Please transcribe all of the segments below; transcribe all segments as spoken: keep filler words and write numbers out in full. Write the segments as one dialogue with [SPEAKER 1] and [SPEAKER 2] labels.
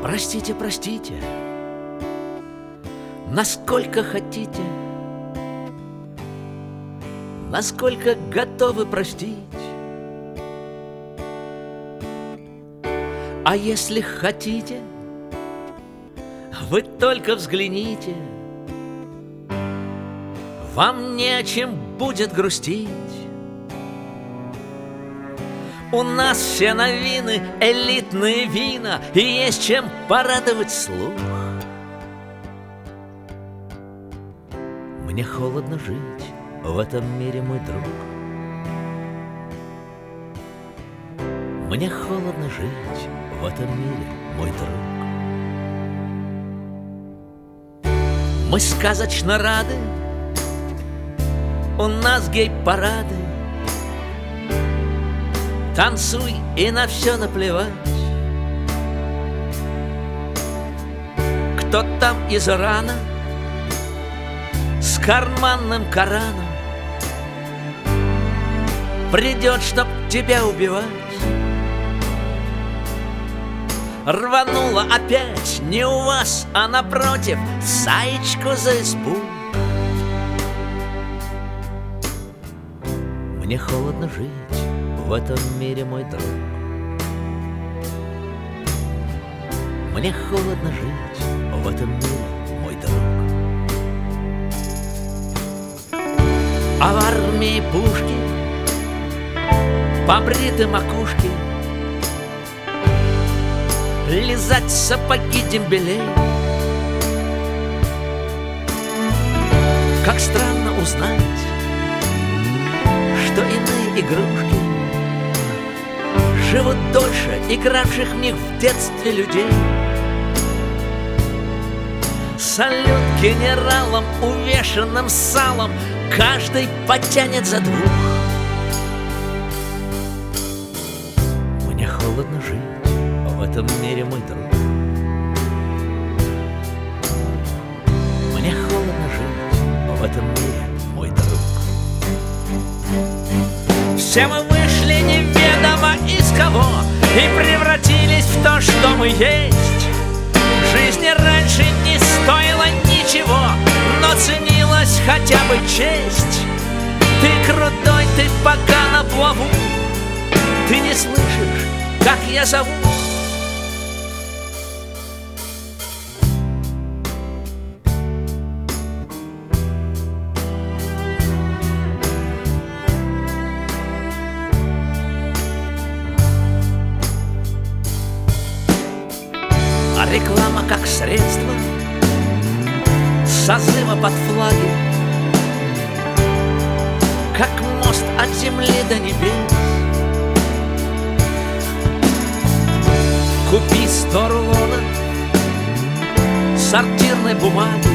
[SPEAKER 1] Простите, простите, насколько хотите, насколько готовы простить. А если хотите, вы только взгляните, вам не о чем будет грустить. У нас все новины, элитные вина, и есть чем порадовать слух. Мне холодно жить в этом мире, мой друг. Мне холодно жить в этом мире, мой друг. Мы сказочно рады, у нас гей-парады. Танцуй и на все наплевать. Кто там из Ирана с карманным Кораном придет, чтоб тебя убивать? Рванула опять не у вас, а напротив заячку за испуг. Мне холодно жить в этом мире, мой друг. Мне холодно жить в этом мире, мой друг. А в армии пушки, побриты макушки, лизать сапоги дембелей. Как странно узнать, что иные игрушки живут дольше игравших в них в детстве людей. Салют генералам, увешанным салом, каждый потянет за двух. Мне холодно жить в этом мире, мой друг. Мне холодно жить в этом мире, мой друг. Все мы вышли неведомо из кого и превратились в то, что мы есть. Жизнь раньше не стоила ничего, но ценилась хотя бы честь. Ты крутой, ты пока на плаву, ты не слышишь, как я зову. Реклама как средство созыва под флаги, как мост от земли до небес. Купи сто рулонов сортирной бумаги,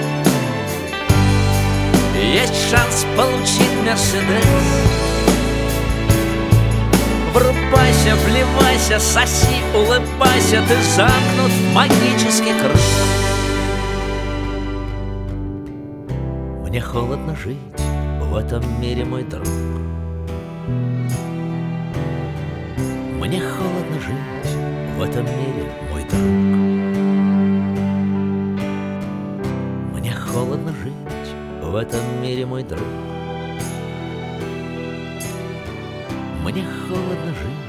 [SPEAKER 1] есть шанс получить Мерседес. Врубайся, вливайся, соси, улыбайся, ты замкнут в магический круг. Мне холодно жить в этом мире, мой друг. Мне холодно жить в этом мире, мой друг. Мне холодно жить в этом мире, мой друг. Мне холодно жить